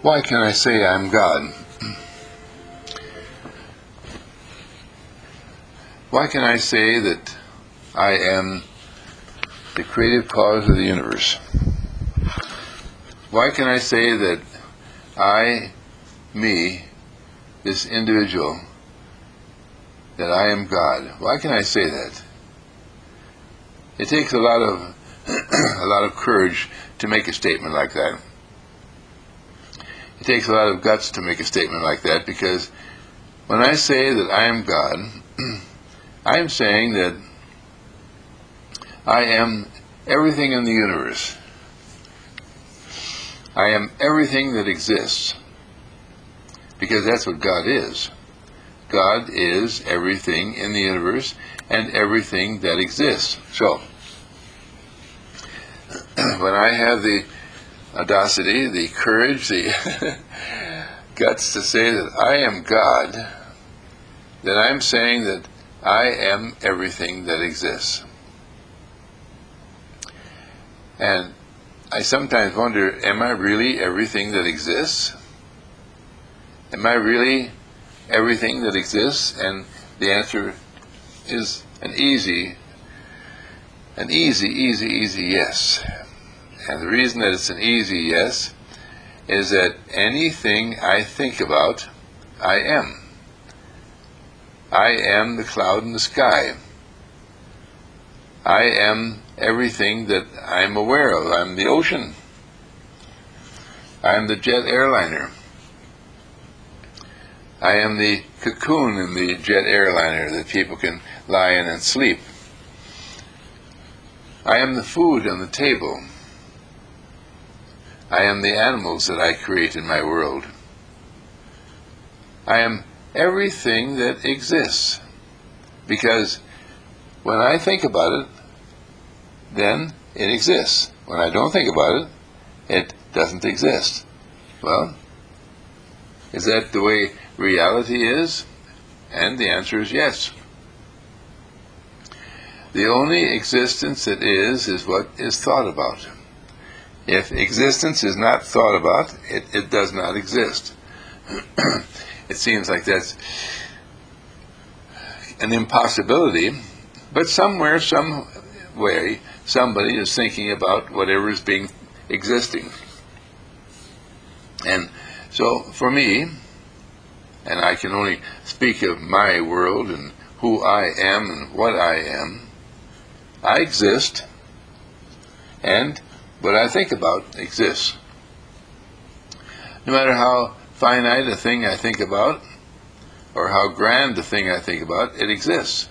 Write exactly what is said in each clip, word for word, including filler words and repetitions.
Why can I say I'm God? Why can I say that I am the creative cause of the universe? Why can I say that I, me, this individual, that I am God? Why can I say that? It takes a lot of a lot of courage to make a statement like that. It takes a lot of guts to make a statement like that, because when I say that I am God, I am saying that I am everything in the universe. I am everything that exists, because that's what God is. God is everything in the universe and everything that exists. So, when I have the audacity, the courage, the guts to say that I am God, then I'm saying that I am everything that exists. And I sometimes wonder, am I really everything that exists? Am I really everything that exists? And the answer is an easy, an easy, easy, easy yes. And the reason that it's an easy yes is that anything I think about, I am. I am the cloud in the sky. I am everything that I'm aware of. I'm the ocean. I'm the jet airliner. I am the cocoon in the jet airliner that people can lie in and sleep. I am the food on the table. I am the animals that I create in my world. I am everything that exists, because when I think about it, then it exists. When I don't think about it, it doesn't exist. Well, is that the way reality is? And the answer is yes. The only existence that is, is what is thought about. If existence is not thought about, it, it does not exist. It seems like that's an impossibility, but somewhere, some way, somebody is thinking about whatever is being existing. And so for me, and I can only speak of my world and who I am and what I am, I exist, and what I think about exists. No matter how finite a thing I think about, or how grand a thing I think about, it exists.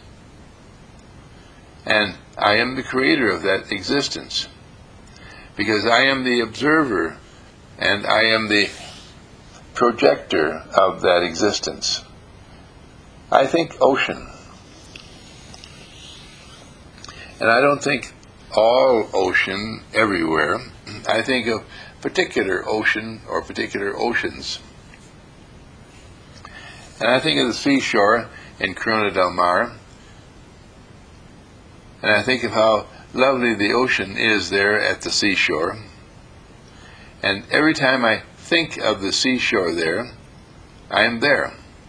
And I am the creator of that existence, because I am the observer, and I am the projector of that existence. I think ocean. And I don't think all ocean everywhere. I think of particular ocean or particular oceans. And I think of the seashore in Corona del Mar, and I think of how lovely the ocean is there at the seashore. And every time I think of the seashore there, I am there.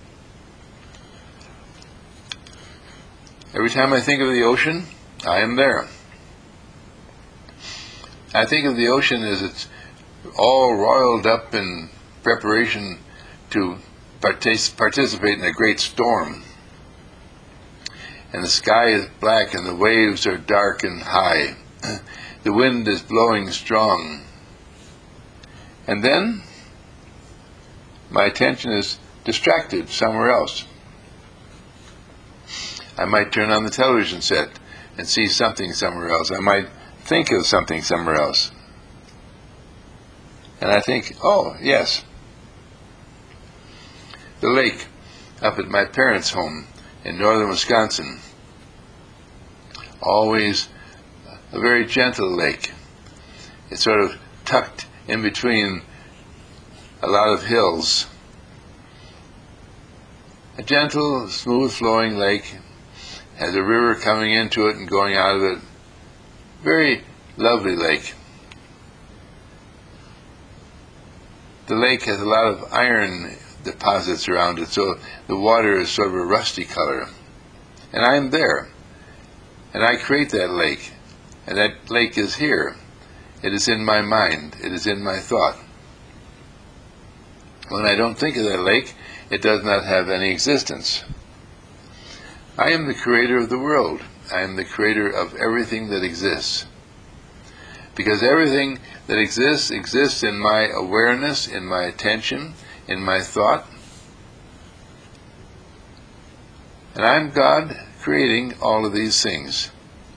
Every time I think of the ocean, I am there. I think of the ocean as it's all roiled up in preparation to partic- participate in a great storm. And the sky is black and the waves are dark and high. The wind is blowing strong. And then my attention is distracted somewhere else. I might turn on the television set and see something somewhere else. I might think of something somewhere else. And I think, oh, yes, the lake up at my parents' home in northern Wisconsin. Always a very gentle lake. It's sort of tucked in between a lot of hills. A gentle, smooth-flowing lake, has a river coming into it and going out of it. Very lovely lake. the lake has a lot of iron deposits around it, so the water is sort of a rusty color. And I'm there, and I create that lake, and that lake is here. It is in my mind. It is in my thought. When I don't think of that lake, it does not have any existence. I am the creator of the world. I am the creator of everything that exists. Because everything that exists, exists in my awareness, in my attention, in my thought. And I'm God creating all of these things.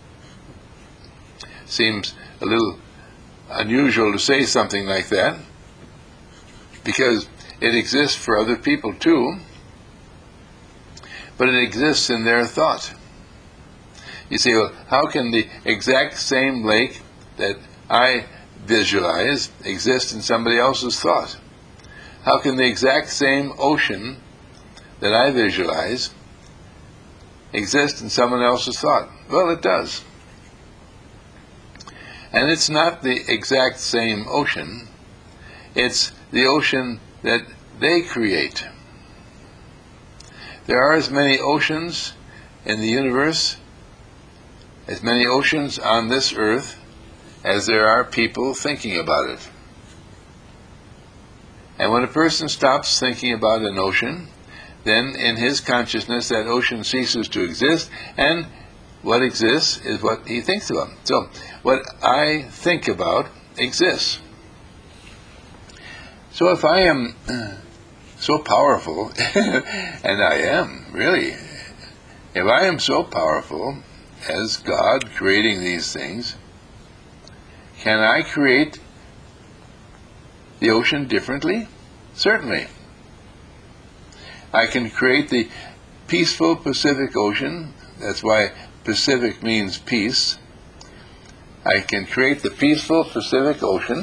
Seems a little unusual to say something like that, because it exists for other people too, but it exists in their thought. You say, well, how can the exact same lake that I visualize exist in somebody else's thought? How can the exact same ocean that I visualize exist in someone else's thought? Well, it does. And it's not the exact same ocean. It's the ocean that they create. There are as many oceans in the universe, as many oceans on this earth, as there are people thinking about it. And when a person stops thinking about an ocean, then in his consciousness that ocean ceases to exist, and what exists is what he thinks about. So, what I think about exists. So if I am so powerful, and I am, really, if I am so powerful as God creating these things, can I create the ocean differently? Certainly. I can create the peaceful Pacific Ocean. That's why Pacific means peace. I can create the peaceful Pacific Ocean,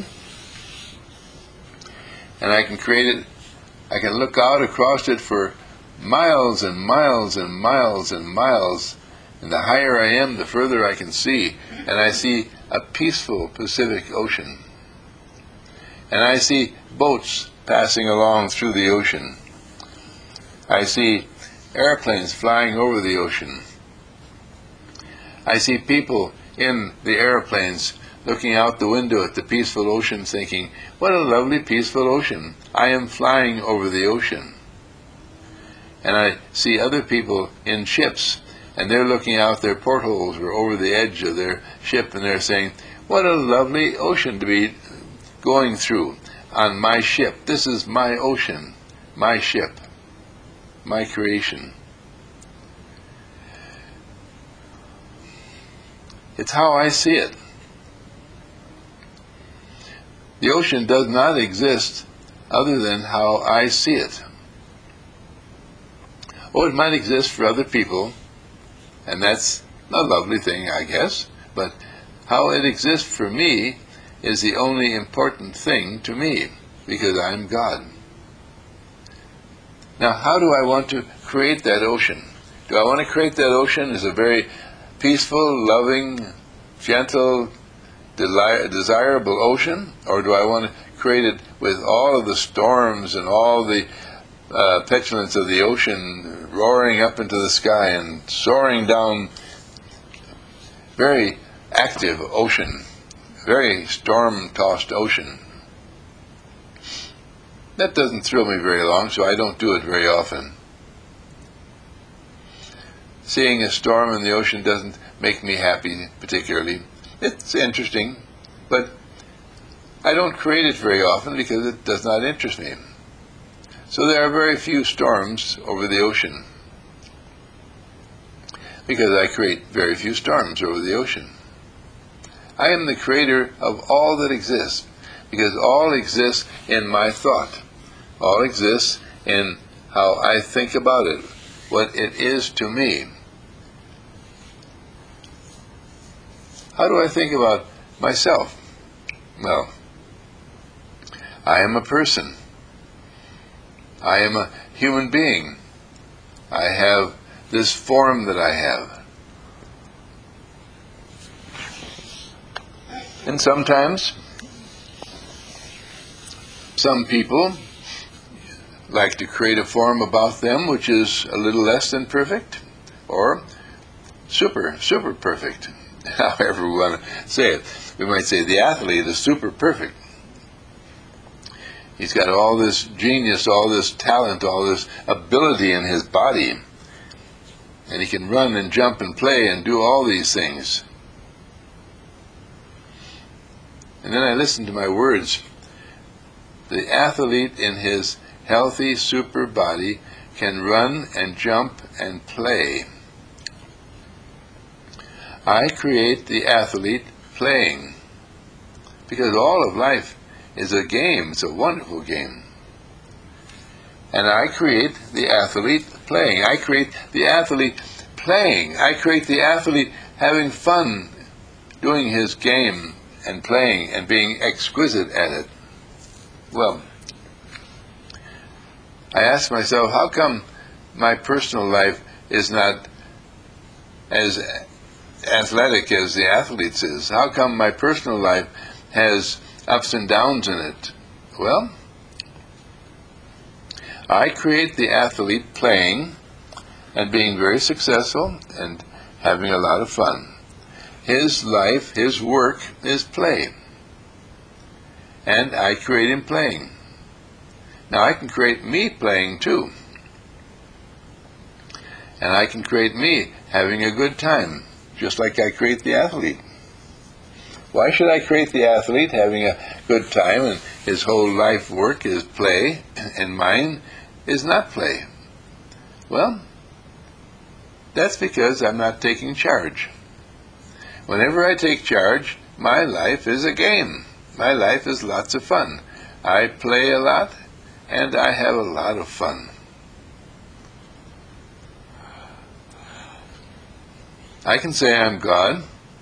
and I can create it, I can look out across it for miles and miles and miles and miles, and the higher I am, the further I can see, and I see a peaceful Pacific Ocean. And I see boats passing along through the ocean. I see airplanes flying over the ocean. I see people in the airplanes looking out the window at the peaceful ocean thinking, what a lovely peaceful ocean. I am flying over the ocean. And I see other people in ships, and they're looking out their portholes or over the edge of their ship, and they're saying, what a lovely ocean to be going through on my ship. This is my ocean, my ship, my creation. It's how I see it. The ocean does not exist other than how I see it. Oh, it might exist for other people, and that's a lovely thing, I guess, but how it exists for me is the only important thing to me, because I'm God. Now, how do I want to create that ocean? Do I want to create that ocean as a very peaceful, loving, gentle, deli- desirable ocean? Or do I want to create it with all of the storms and all the uh, petulance of the ocean roaring up into the sky and soaring down? Very active ocean, very storm-tossed ocean. That doesn't thrill me very long, so I don't do it very often. Seeing a storm in the ocean doesn't make me happy particularly. It's interesting, but I don't create it very often because it does not interest me. So there are very few storms over the ocean, because I create very few storms over the ocean. I am the creator of all that exists, because all exists in my thought. All exists in how I think about it, what it is to me. How do I think about myself? Well, I am a person. I am a human being. I have this form that I have. And sometimes some people like to create a form about them which is a little less than perfect, or super, super perfect, however we want to say it. We might say the athlete is super perfect. He's got all this genius, all this talent, all this ability in his body, and he can run and jump and play and do all these things. And then I listen to my words. The athlete in his healthy super body can run and jump and play. I create the athlete playing, because all of life is a game. It's a wonderful game. And I create the athlete playing. I create the athlete playing. I create the athlete having fun doing his game and playing and being exquisite at it. Well, I ask myself, how come my personal life is not as athletic as the athlete's is? How come my personal life has ups and downs in it? Well, I create the athlete playing and being very successful and having a lot of fun. His life, his work is play. And I create him playing. Now I can create me playing too. And I can create me having a good time, just like I create the athlete. Why should I create the athlete having a good time and his whole life work is play and mine is not play? Well, that's because I'm not taking charge. Whenever I take charge, my life is a game. My life is lots of fun. I play a lot and I have a lot of fun. I can say I'm God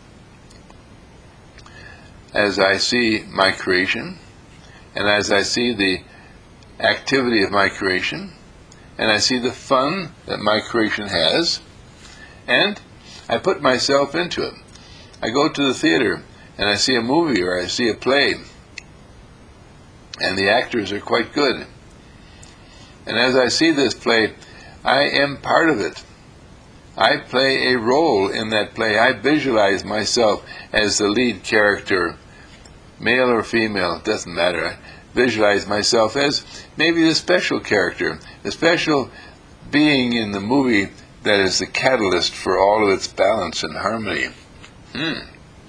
as I see my creation, and as I see the activity of my creation, and I see the fun that my creation has, and I put myself into it. I go to the theater and I see a movie or I see a play, and the actors are quite good. And as I see this play, I am part of it. I play a role in that play. I visualize myself as the lead character, male or female, it doesn't matter. I visualize myself as maybe the special character, the special being in the movie that is the catalyst for all of its balance and harmony. Hmm.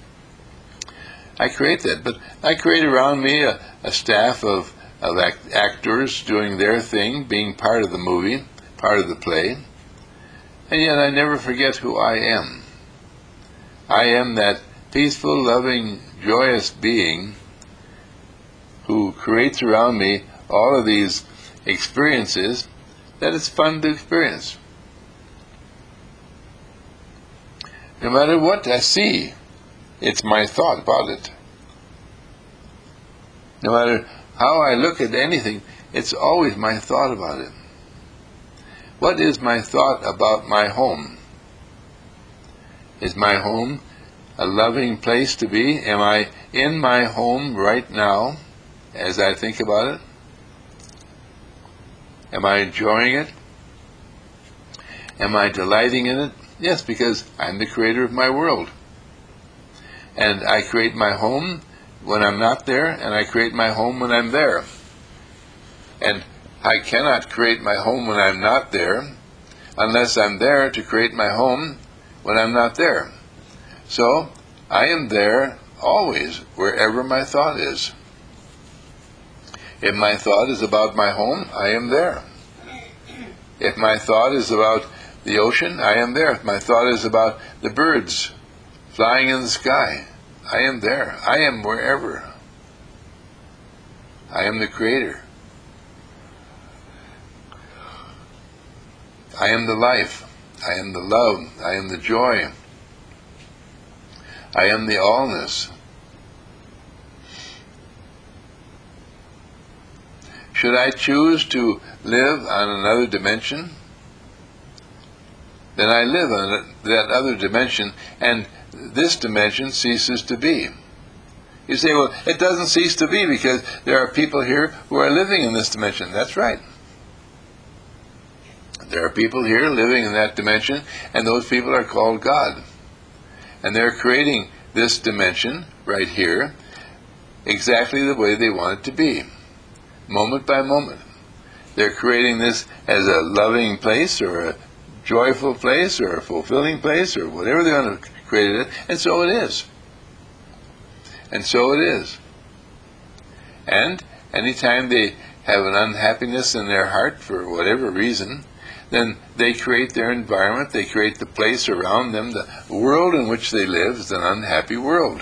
I create that, but I create around me a, a staff of, of act, actors doing their thing, being part of the movie, part of the play, and yet I never forget who I am. I am that peaceful, loving, joyous being who creates around me all of these experiences that it's fun to experience. No matter what I see, it's my thought about it. No matter how I look at anything, it's always my thought about it. What is my thought about my home? Is my home a loving place to be? Am I in my home right now as I think about it? Am I enjoying it? Am I delighting in it? Yes, because I'm the creator of my world. And I create my home when I'm not there, and I create my home when I'm there. And I cannot create my home when I'm not there unless I'm there to create my home when I'm not there. So I am there always, wherever my thought is. If my thought is about my home, I am there. If my thought is about the ocean, I am there. If my thought is about the birds flying in the sky, I am there. I am wherever. I am the creator. I am the life. I am the love. I am the joy. I am the allness. Should I choose to live on another dimension, then I live on that other dimension, and this dimension ceases to be. You say, well, it doesn't cease to be because there are people here who are living in this dimension. That's right. There are people here living in that dimension, and those people are called God. And they're creating this dimension right here exactly the way they want it to be, moment by moment. They're creating this as a loving place, or a joyful place, or a fulfilling place, or whatever they want to create it, and so it is. And so it is. And anytime they have an unhappiness in their heart for whatever reason, then they create their environment, they create the place around them, the world in which they live is an unhappy world.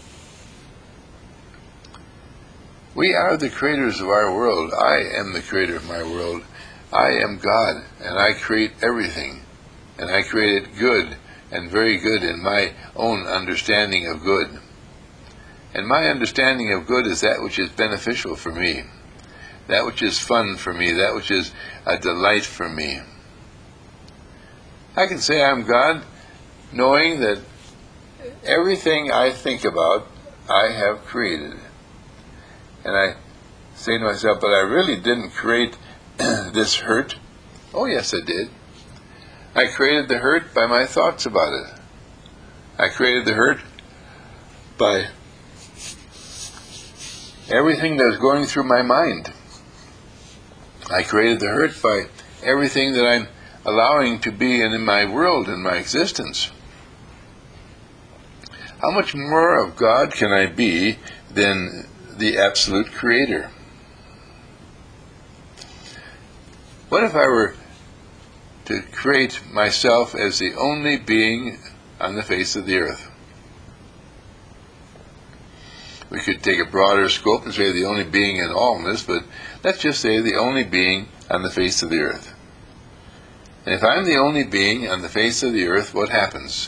We are the creators of our world. I am the creator of my world. I am God, and I create everything. And I create it good, and very good in my own understanding of good. And my understanding of good is that which is beneficial for me, that which is fun for me, that which is a delight for me. I can say I'm God, knowing that everything I think about, I have created. And I say to myself, but I really didn't create this hurt. Oh yes, I did. I created the hurt by my thoughts about it. I created the hurt by everything that was going through my mind. I created the hurt by everything that I'm allowing to be in my world, in my existence. How much more of God can I be than the absolute creator? What if I were to create myself as the only being on the face of the earth? We could take a broader scope and say the only being in allness, but let's just say the only being on the face of the earth. And if I'm the only being on the face of the earth, what happens?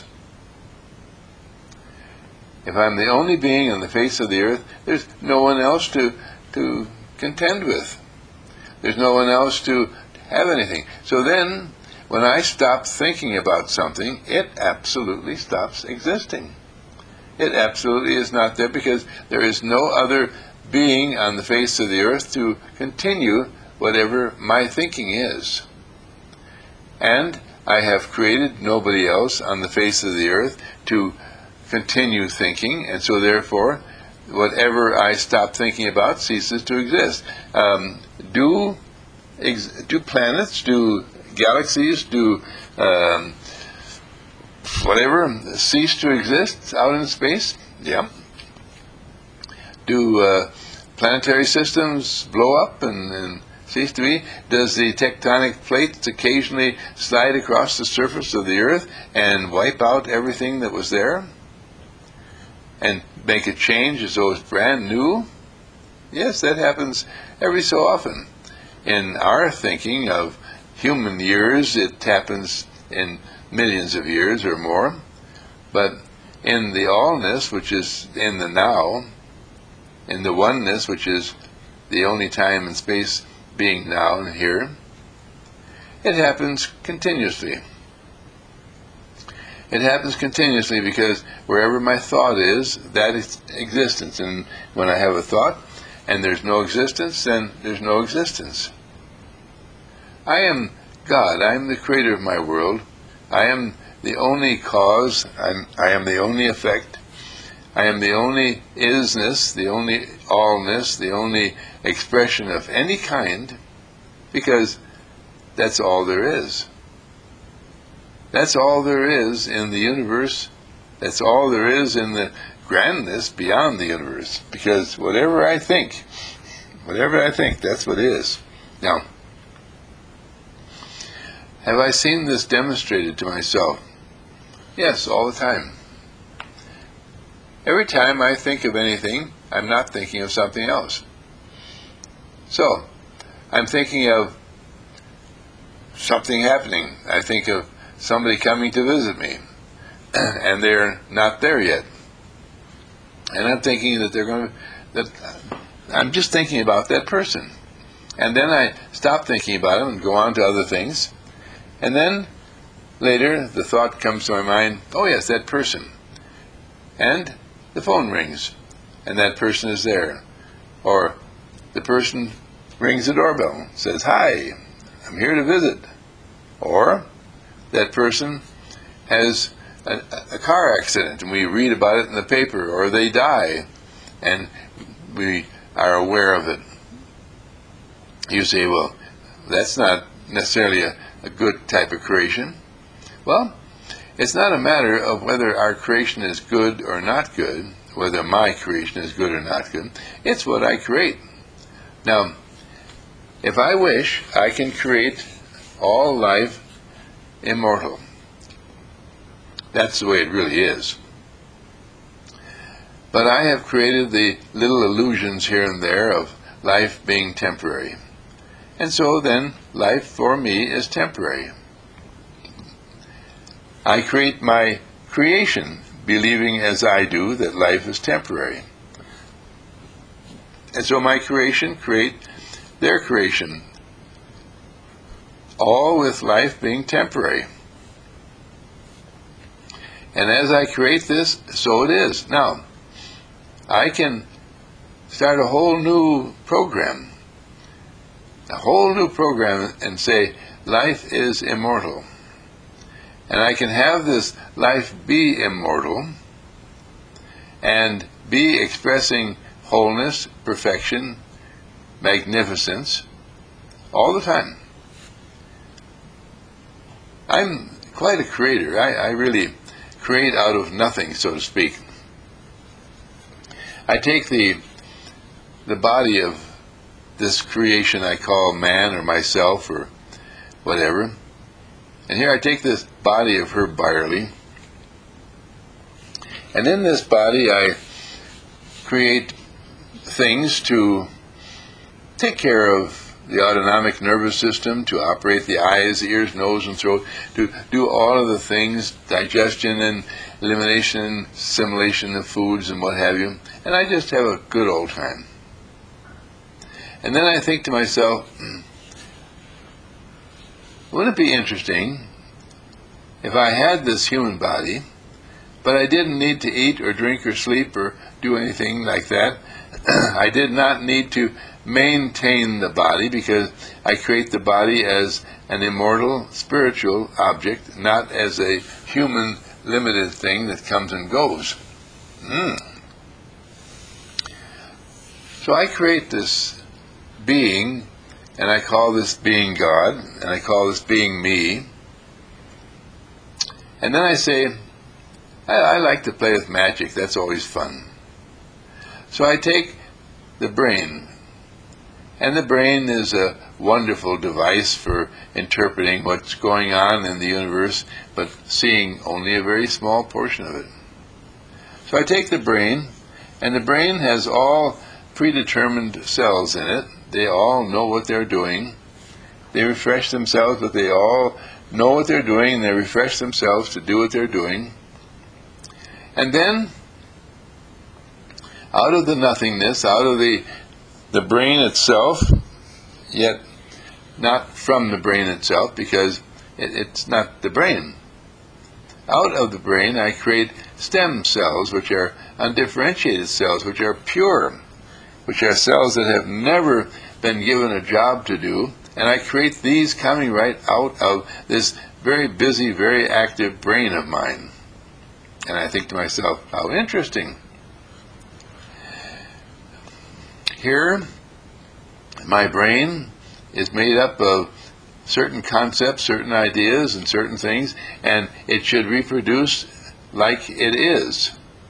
If I'm the only being on the face of the earth, there's no one else to, to contend with. There's no one else to have anything. So then, when I stop thinking about something, it absolutely stops existing. It absolutely is not there, because there is no other being on the face of the earth to continue whatever my thinking is. And I have created nobody else on the face of the earth to continue thinking, and so therefore whatever I stop thinking about ceases to exist. Um, do, ex- do planets, do galaxies, do um, whatever cease to exist out in space? Yeah. Do uh, planetary systems blow up and, and cease to be? Does the tectonic plates occasionally slide across the surface of the earth and wipe out everything that was there and make a change as though it's brand new? Yes, that happens every so often. In our thinking of human years, it happens in millions of years or more. But in the allness, which is in the now, in the oneness, which is the only time and space being now and here, it happens continuously. It happens continuously because wherever my thought is, that is existence. And when I have a thought and there's no existence, then there's no existence. I am God. I am the creator of my world. I am the only cause. I'm, I am the only effect. I am the only isness, the only allness, the only expression of any kind, because that's all there is. That's all there is in the universe. That's all there is in the grandness beyond the universe. Because whatever I think, whatever I think, that's what is. Now, have I seen this demonstrated to myself? Yes, all the time. Every time I think of anything, I'm not thinking of something else. So, I'm thinking of something happening. I think of somebody coming to visit me, and they're not there yet. And I'm thinking that they're going to, that I'm just thinking about that person. And then I stop thinking about them and go on to other things. And then later the thought comes to my mind, oh yes, that person. And the phone rings. and that person is there. Or the person rings the doorbell, says, "Hi, I'm here to visit." Or that person has a, a car accident, and we read about it in the paper, or they die, and we are aware of it. You say, well, that's not necessarily a, a good type of creation. Well, it's not a matter of whether our creation is good or not good, whether my creation is good or not good. It's what I create. Now, if I wish, I can create all life immortal. That's the way it really is. But I have created the little illusions here and there of life being temporary. And so then, life for me is temporary. I create my creation, believing as I do that life is temporary. And so my creation create their creation, all with life being temporary. And as I create this, so it is. Now, I can start a whole new program, a whole new program, and say, life is immortal. And I can have this life be immortal and be expressing wholeness, perfection, magnificence all the time. I'm quite a creator. I, I really create out of nothing, so to speak. I take the the body of this creation I call man or myself or whatever, and here I take this body of Herb Byerly, and in this body I create things to take care of the autonomic nervous system, to operate the eyes, the ears, nose, and throat, to do all of the things, digestion and elimination and assimilation of foods and what have you, and I just have a good old time. And then I think to myself, wouldn't it be interesting if I had this human body, but I didn't need to eat or drink or sleep or do anything like that. I did not need to maintain the body because I create the body as an immortal spiritual object, not as a human limited thing that comes and goes. Mm. So I create this being, and I call this being God, and I call this being me. And then I say, I, I like to play with magic. That's always fun. So I take the brain, and the brain is a wonderful device for interpreting what's going on in the universe, but seeing only a very small portion of it. So I take the brain, and the brain has all predetermined cells in it. They all know what they're doing. They refresh themselves, but they all know what they're doing, and they refresh themselves to do what they're doing. And then, out of the nothingness, out of the the brain itself, yet not from the brain itself, because it, it's not the brain. Out of the brain, I create stem cells, which are undifferentiated cells, which are pure, which are cells that have never been given a job to do, and I create these coming right out of this very busy, very active brain of mine. And I think to myself, how interesting. Here, my brain is made up of certain concepts, certain ideas, and certain things, and it should reproduce like it is.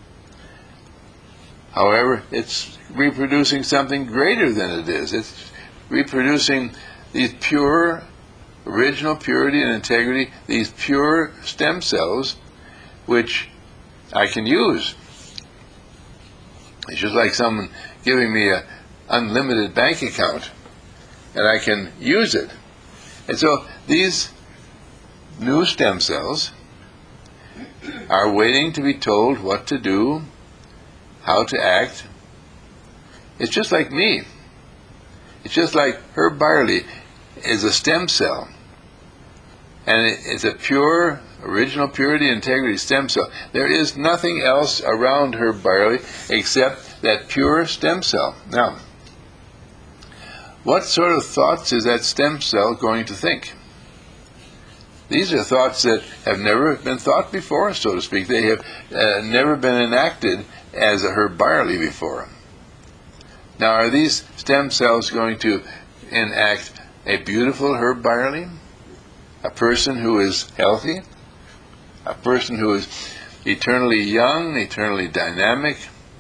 However, it's reproducing something greater than it is. It's reproducing these pure, original purity and integrity, these pure stem cells, which I can use. It's just like someone giving me an unlimited bank account, and I can use it. And so these new stem cells are waiting to be told what to do, how to act. It's just like me. It's just like Herb Byerly is a stem cell, and it's a pure, original purity, integrity stem cell. There is nothing else around Herb Byerly except that pure stem cell. Now, what sort of thoughts is that stem cell going to think? These are thoughts that have never been thought before, so to speak. They have uh, never been enacted as a herb barley before. Now, are these stem cells going to enact a beautiful herb barley? A person who is healthy? A person who is eternally young, eternally dynamic?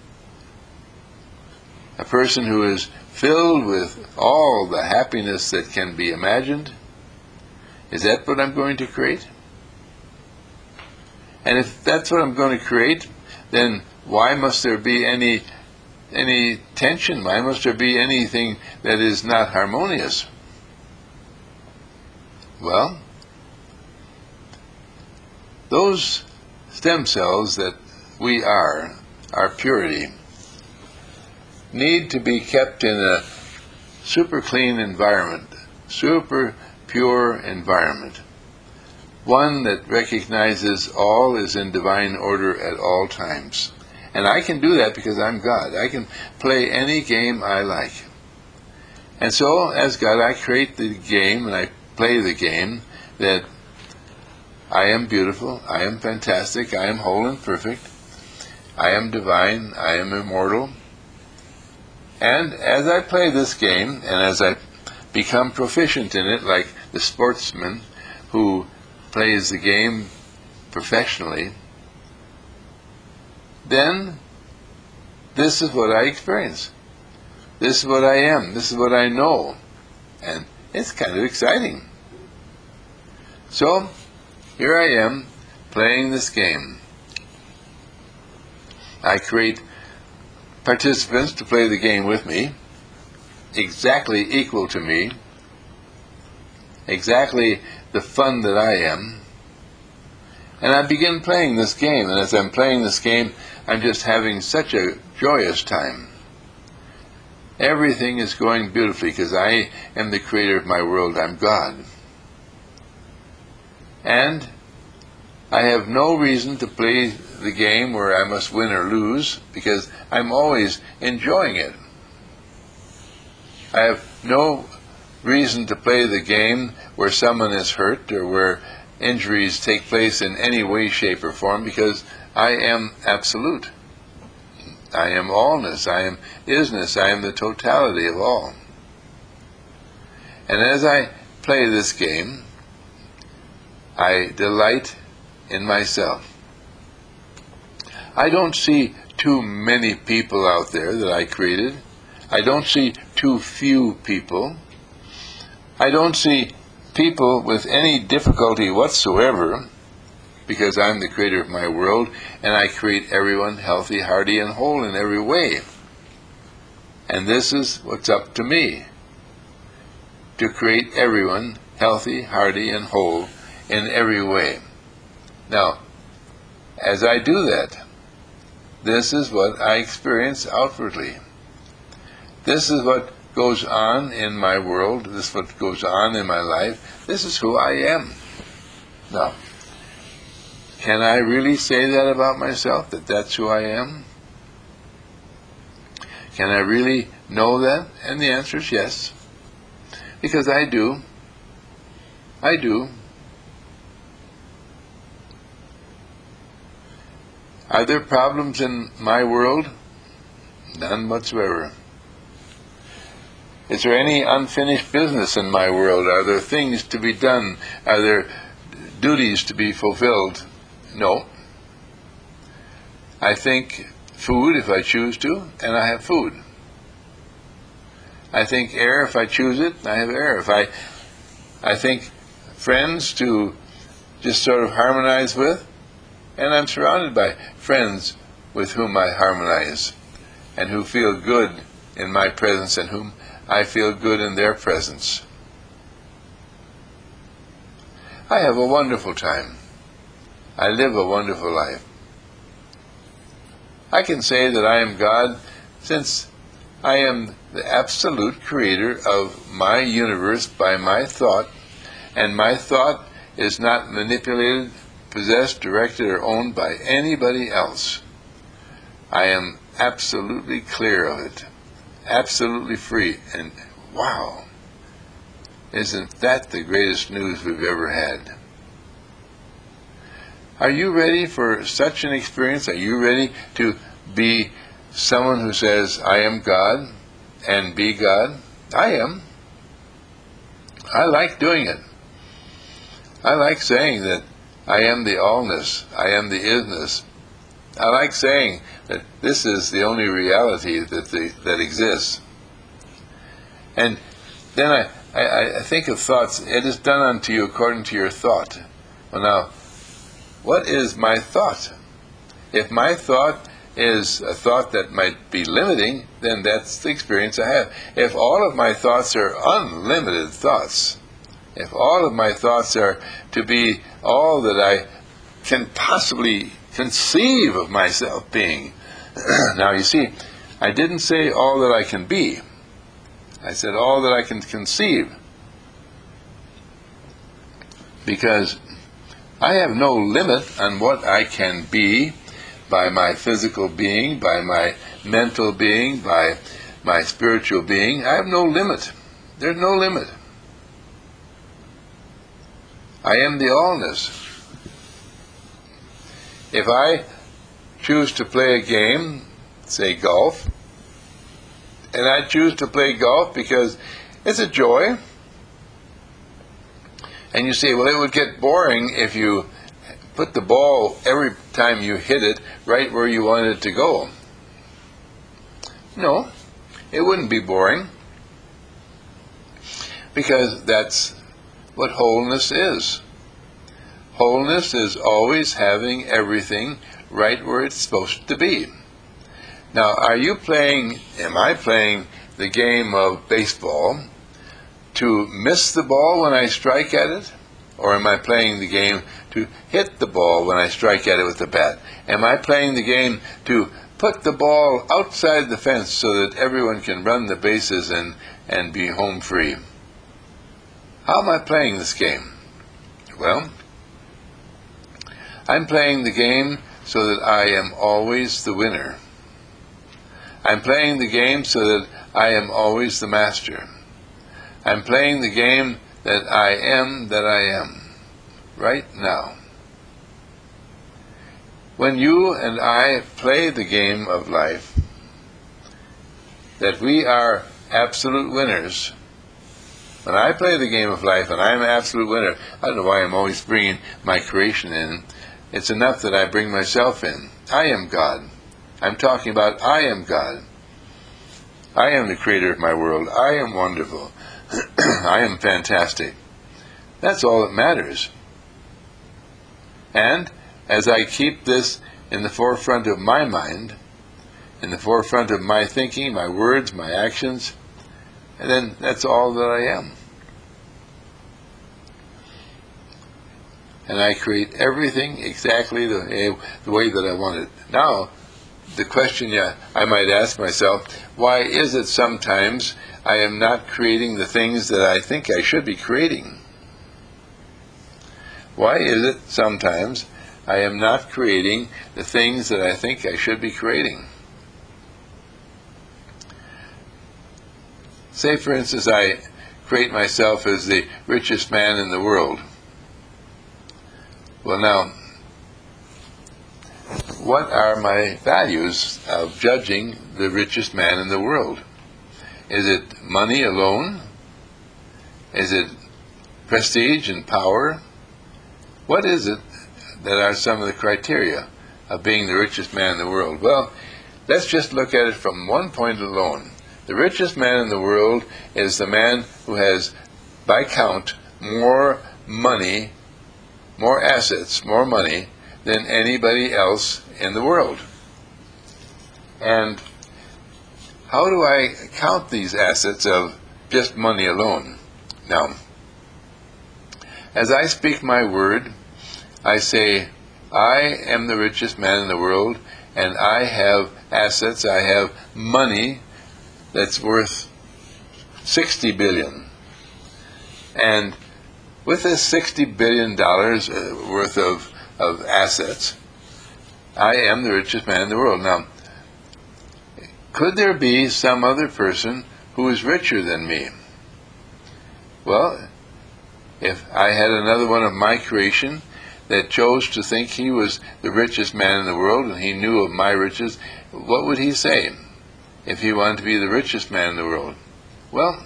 A person who is filled with all the happiness that can be imagined? Is that what I'm going to create? And if that's what I'm going to create, then why must there be any any tension? Why must there be anything that is not harmonious? Well, those stem cells that we are, our purity, need to be kept in a super clean environment, super pure environment, one that recognizes all is in divine order at all times. And I can do that because I'm God. I can play any game I like. And so, as God, I create the game and I play the game that I am beautiful, I am fantastic, I am whole and perfect, I am divine, I am immortal. And as I play this game, and as I become proficient in it, like the sportsman who plays the game professionally, then this is what I experience. This is what I am. This is what I know. And it's kind of exciting. So, here I am playing this game. I create participants to play the game with me, exactly equal to me, exactly the fun that I am. And I begin playing this game, and as I'm playing this game, I'm just having such a joyous time. Everything is going beautifully because I am the creator of my world. I'm God. And I have no reason to play the game where I must win or lose because I'm always enjoying it. I have no reason to play the game where someone is hurt or where injuries take place in any way, shape, or form because I am absolute. I am allness. I am isness. I am the totality of all. And as I play this game, I delight in myself. I don't see too many people out there that I created. I don't see too few people. I don't see people with any difficulty whatsoever because I'm the creator of my world and I create everyone healthy, hearty, and whole in every way. And this is what's up to me, to create everyone healthy, hearty, and whole in every way. Now, as I do that, this is what I experience outwardly. This is what goes on in my world. This is what goes on in my life. This is who I am. Now, can I really say that about myself, that that's who I am? Can I really know that? And the answer is yes. Because I do. I do. Are there problems in my world? None whatsoever. Is there any unfinished business in my world? Are there things to be done? Are there duties to be fulfilled? No. I think food if I choose to, and I have food. I think air if I choose it, I have air. If I, I think friends to just sort of harmonize with, and I'm surrounded by friends with whom I harmonize and who feel good in my presence and whom I feel good in their presence. I have a wonderful time. I live a wonderful life. I can say that I am God since I am the absolute creator of my universe by my thought, and my thought is not manipulated, possessed, directed, or owned by anybody else. I am absolutely clear of it, absolutely free. And wow, isn't that the greatest news we've ever had? Are you ready for such an experience? Are you ready to be someone who says, I am God, and be God? I am. I like doing it. I like saying that I am the allness, I am the isness. I like saying that this is the only reality that the, that exists. And then I, I, I think of thoughts. It is done unto you according to your thought. Well, now, what is my thought? If my thought is a thought that might be limiting, then that's the experience I have. If all of my thoughts are unlimited thoughts, if all of my thoughts are to be all that I can possibly conceive of myself being, now you see, I didn't say all that I can be. I said all that I can conceive. Because I have no limit on what I can be by my physical being, by my mental being, by my spiritual being. I have no limit. There's no limit. I am the allness. If I choose to play a game, say golf, and I choose to play golf because it's a joy, and you say, well, it would get boring if you put the ball every time you hit it right where you want it to go. No, it wouldn't be boring, because that's what wholeness is. Wholeness is always having everything right where it's supposed to be. Now, are you playing, am I playing the game of baseball to miss the ball when I strike at it? Or am I playing the game to hit the ball when I strike at it with the bat? Am I playing the game to put the ball outside the fence so that everyone can run the bases and, and be home free? How am I playing this game? Well, I'm playing the game so that I am always the winner. I'm playing the game so that I am always the master. I'm playing the game that I am that I am, right now. When you and I play the game of life, that we are absolute winners. When I play the game of life and I'm an absolute winner, I don't know why I'm always bringing my creation in. It's enough that I bring myself in. I am God. I'm talking about I am God. I am the creator of my world. I am wonderful. I am fantastic. That's all that matters. And as I keep this in the forefront of my mind, in the forefront of my thinking, my words, my actions, and then that's all that I am. And I create everything exactly the, the way that I want it. Now, the question yeah, I might ask myself, why is it sometimes I am not creating the things that I think I should be creating? Why is it sometimes I am not creating the things that I think I should be creating? Say, for instance, I create myself as the richest man in the world. Well, now, what are my values of judging the richest man in the world? Is it money alone? Is it prestige and power? What is it that are some of the criteria of being the richest man in the world? Well, let's just look at it from one point alone. The richest man in the world is the man who has, by count, more money, more assets, more money than anybody else in the world. And how do I count these assets of just money alone? Now, as I speak my word, I say, I am the richest man in the world, and I have assets, I have money that's worth sixty billion. And with this sixty billion dollars uh, worth of, of assets, I am the richest man in the world. Now, could there be some other person who is richer than me? Well, if I had another one of my creation that chose to think he was the richest man in the world and he knew of my riches, what would he say if he wanted to be the richest man in the world? Well,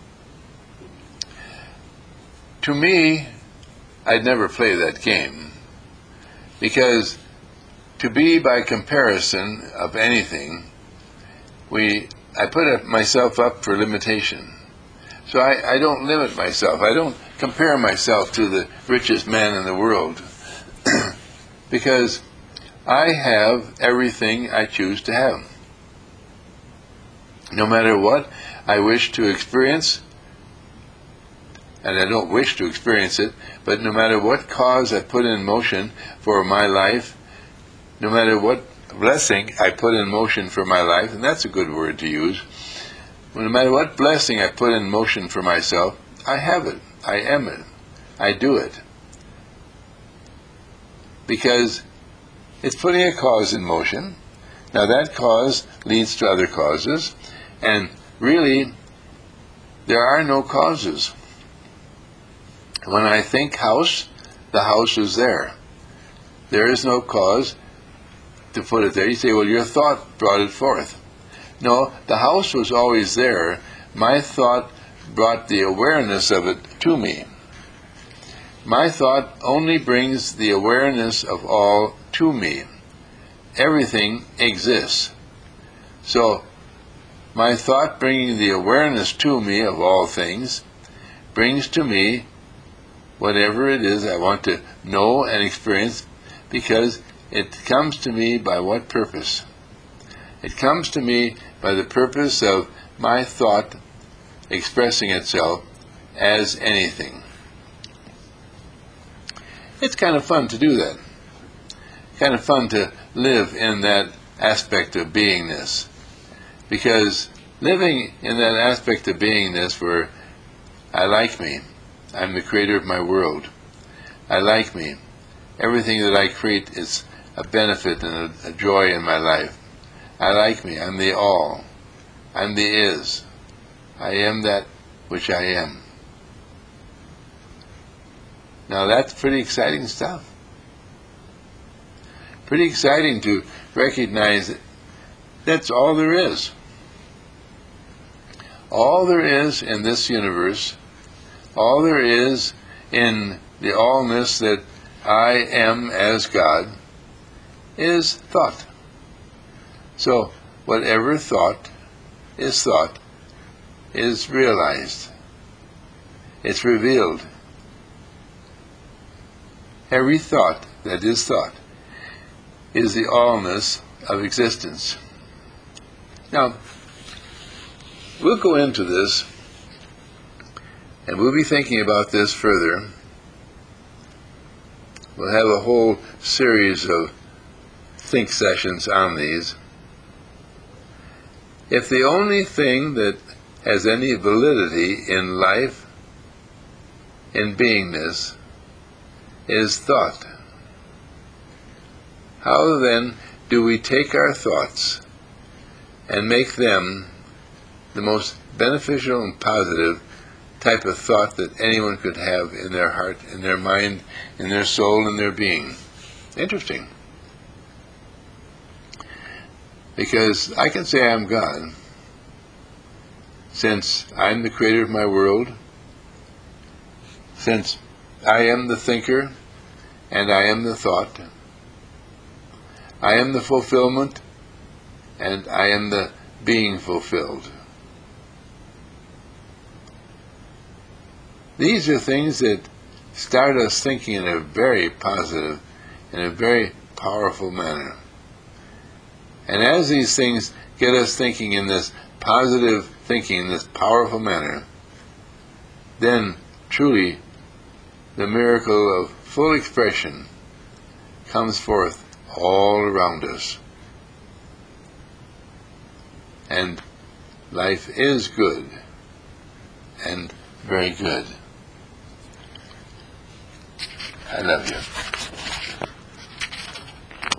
to me, I'd never play that game, because to be by comparison of anything, we I put up myself up for limitation. So I, I don't limit myself. I don't compare myself to the richest man in the world because I have everything I choose to have. No matter what I wish to experience, and I don't wish to experience it, but no matter what cause I put in motion for my life, no matter what blessing I put in motion for my life, and that's a good word to use, no matter what blessing I put in motion for myself, I have it, I am it, I do it. Because it's putting a cause in motion. Now that cause leads to other causes, and really, there are no causes. When I think house, the house is there. There is no cause to put it there. You say, well, your thought brought it forth. No, the house was always there. My thought brought the awareness of it to me. My thought only brings the awareness of all to me. Everything exists. So, my thought bringing the awareness to me of all things brings to me whatever it is I want to know and experience, because it comes to me by what purpose? It comes to me by the purpose of my thought expressing itself as anything. It's kind of fun to do that. Kind of fun to live in that aspect of beingness. Because living in that aspect of beingness where I like me, I'm the creator of my world, I like me, everything that I create is a benefit and a, a joy in my life. I like me, I'm the all, I'm the is, I am that which I am. Now that's pretty exciting stuff. Pretty exciting to recognize that that's all there is. All there is in this universe, all there is in the allness that I am as God, is thought. So whatever thought is thought is realized. It's revealed. Every thought that is thought is the allness of existence. Now, we'll go into this, and we'll be thinking about this further. We'll have a whole series of think sessions on these. If the only thing that has any validity in life, in beingness, is thought, how then do we take our thoughts and make them the most beneficial and positive type of thought that anyone could have in their heart, in their mind, in their soul, in their being? Interesting. Because I can say I'm God, since I'm the creator of my world, since I am the thinker and I am the thought, I am the fulfillment and I am the being fulfilled. These are things that start us thinking in a very positive, in a very powerful manner. And as these things get us thinking in this positive thinking, in this powerful manner, then truly the miracle of full expression comes forth all around us. And life is good, and very good. I love you.